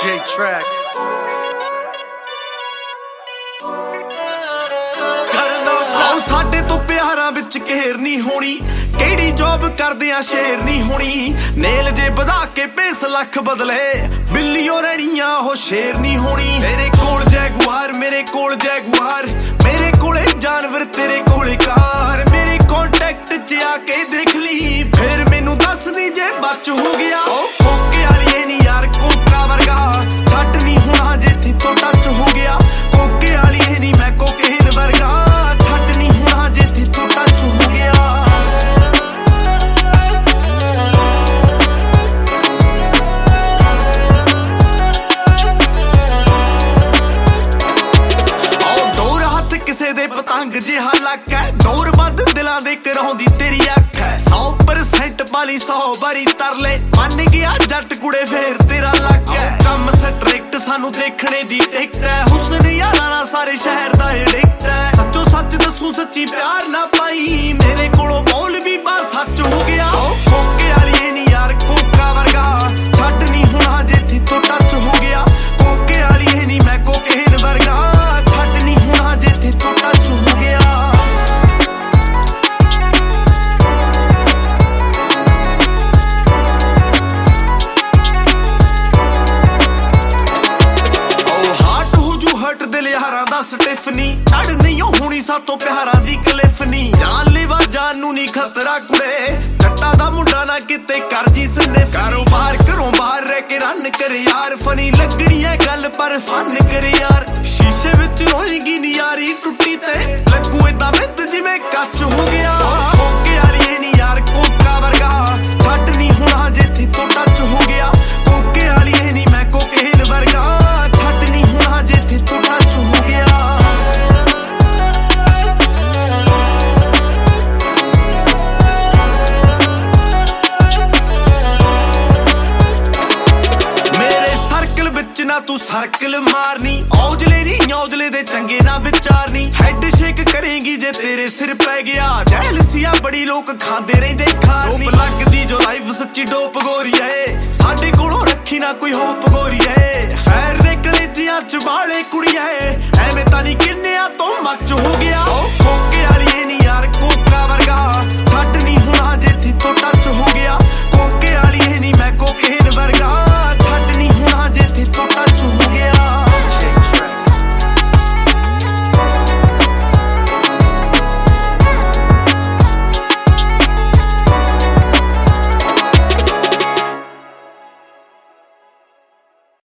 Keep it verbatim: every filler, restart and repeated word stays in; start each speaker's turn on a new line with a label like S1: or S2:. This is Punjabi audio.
S1: J Track ਆਓ ਸਾਡੇ ਤੋਂ ਪਿਆਰਾਂ ਵਿੱਚ ਘੇਰ ਨਹੀਂ ਹੋਣੀ, ਕਿਹੜੀ ਜੌਬ ਕਰਦੇ ਆ ਸ਼ੇਰ ਨਹੀਂ ਹੋਣੀ। ਨੇਲ ਜੇ ਵਧਾ ਕੇ ਪੇਸ ਲੱਖ ਬਦਲੇ, ਬਿੱਲੀਓ ਰਹਿਣੀਆਂ ਉਹ ਸ਼ੇਰ ਨਹੀਂ ਹੋਣੀ। ਤੇਰੇ ਕੋਲ ਜੈਗੁਆਰ ਮੇਰੇ ਕੋਲ ਜੈਗੁਆਰ, ਮੇਰੇ ਕੋਲੇ ਜਾਨਵਰ ਤੇਰੇ ਕੋਲੇ ਕਾਰ। ਮੇਰੇ ਕੰਟੈਕਟ 'ਚ ਆ ਕੇ ਦੇਖ ਲਈ, ਫੇਰ ਮੈਨੂੰ ਦੱਸਦੀ ਜੇ ਬਚ ਹੋ ਗਿਆ। ਕੋਕੇ ਵਾਲੀਏ ਨੀ ਯਾਰ ਕੋਕਾ ਵਰਗਾ, ਛੱਡ ਨਹੀਂ ਹੋਣਾ ਜੇ ਇੱਥੇ ਤੋਂ ਟੱਚ ਹੋ ਗਿਆ। ਕੋਕੇ ਵਾਲੀਏ ਨੀ ਮੈਂ ਕੋਕੇਨ ਵਰਗਾ, ਛੱਡ ਨਹੀਂ ਹੋਣਾ ਜੇ ਇੱਥੇ ਤੋਂ ਟੱਚ ਹੋ ਗਿਆ। ਕਿਸੇ ਦੇ ਪਤੰਗ ਜਿਹਾ ਲੱਕ ਹੈ, ਦੌਰ ਬੰਦ ਦਿਲਾਂ ਦੇ ਕਰਾਉਂਦੀ ਤੇਰੀ ਅੱਖ ਹੈ। ਸੌ ਪਰਸੈਂਟ ਵਾਲੀ ਸੌ ਵਾਰੀ ਤਰਲੇ, ਮੰਨ ਗਿਆ ਜੱਟ ਕੁੜੇ ਫੇਰ ਤੇਰਾ ਲੱਕ ਹੈ। ਕੰਮ ਸਟ੍ਰਿਕਟ ਸਾਨੂੰ ਦੇਖਣੇ ਦੀ ਟਿਕਟ ਹੈ, ਹੁਸਨ ਯਾਰਾਂ ਨਾਲ ਸਾਰੇ ਸ਼ਹਿਰ ਦਾ ਐਡਿਕਟ ਹੈ। ਸੱਚੋ ਸੱਚ ਦੱਸੂ ਸੱਚੀ ਪਿਆਰ ਨਾ ਪਾਈ, ਮੇਰੇ ਕੋਲੋਂ ਬੋਲ ਵੀ ਬਸ ਸੱਚ ਹੋ ਗਿਆ। ਕੋਕੇ ਵਾਲੀਏ ਨੀ ਯਾਰ ਕੋਕਾ ਵਰਗਾ, ਛੱਡ ਨਹੀਂ ਹੋਣਾ ਜੇ ਇੱਥੇ ਤੋਂ ਟੱਚ ਹੋ ਗਿਆ। ਕੋਕੇ ਵਾਲੀਏ ਨੀ ਮੈਂ ਕੋਕੇਨ ਵਰਗਾ, ਛੱਡ ਨਹੀਂ ਹੋਣਾ ਜੇ ਇੱਥੇ ਤੋਂ ਟੱਚ ਹੋ ਗਿਆ। ਲਿਹਾਰਾਂ ਦਾ ਸਟਿਫਨੀ ਛੱਡ ਨਹੀਂ ਹੋਣੀ ਸਾਤੋਂ ਪਿਆਰਾਂ ਦੀ ਕਲਿਫ ਨੀ। ਜਾਨ ਲੈਵਾ ਜਾਨ ਨੂੰ ਨੀ ਖਤਰਾ ਕੁੜੇ, ਜੱਟਾਂ ਦਾ ਮੁੰਡਾ ਨਾ ਕਿਤੇ ਕਰ ਜੀ ਸਨਿਫ। ਕਾਰੋਬਾਰ ਘਰੋਂ ਬਾਹਰ ਰਹਿ ਕੇ ਰਨ ਕਰ ਯਾਰ, ਫਨੀ ਲੱਗਣੀ ਹੈ ਗੱਲ ਪਰ ਫਨ ਕਰ ਯਾਰ। ਸ਼ੀਸ਼ੇ ਵਿੱਚ ਰੋਏਗੀ ਨੀ ਯਾਰੀ ਟੁੱਟੀ ਤੇ, ਲੱਗੂ ਏਦਾਂ ਮਿੱਤ ਜਿਵੇਂ ਕੱਚ ਹੋ ਗਿਆ। ਕੋਕੇ ਵਾਲੀਏ ਨੀ ਯਾਰ ਕੋਕਾ ਵਰਗਾ, ਛੱਡ ਨਹੀਂ ਹੋਣਾ ਜੇ ਇੱਥੇ ਤੋਂ ਟੱਚ ਹੋ ਗਿਆ। ਕੋਕੇ ਵਾਲੀਏ ਨੀ ਮੈਂ ਕੋਕੇਨ ਵਰਗਾ, ਛੱਡ ਨਹੀਂ ਹੋਣਾ ਜੇ ਇੱਥੇ ਤੋਂ ਟੱਚ ਹੋ ਗਿਆ। ਮੇਰੇ ਸਰਕਲ ਵਿੱਚ ਨਾ ਤੂੰ ਸਰਕਲ ਮਾਰਨੀ, ਔਜਲੇ ਨੀ ਔਜਲੇ ਦੇ ਚੰਗੇ ਨਾ ਵਿਚਾਰਨੀ। ਹੈਡ ਸ਼ੇਕ ਕਰੇਗੀ ਜੇ ਤੇਰੇ ਸਿਰ ਪੈ ਗਿਆ, ਜੈਲਸੀਆ ਬੜੀ ਲੋਕ ਖਾਂਦੇ ਰਹਿੰਦੇ ਖਾਣੀ। ਡੋਪ ਲੱਗਦੀ ਜੋ ਲਾਈਫ ਸੱਚੀ ਡੋਪ ਗੋਰੀ ਏ, ਸਾਡੇ ਕੋਲੋਂ ਰੱਖੀ ਨਾ ਕੋਈ ਹੋਪ ਗੋਰੀ ਏ। ਫੈਰ ਨੇ ਕਲੇਜਿਆਂ ਚ ਬਾਲੇ ਕੁੜੀਆਂ ਏ, ਐਵੇਂ ਤਾਂ ਨੀ ਕਿੰਨਿਆਂ ਤੋਂ ਮੱਚ ਹੋ ਗਿਆ।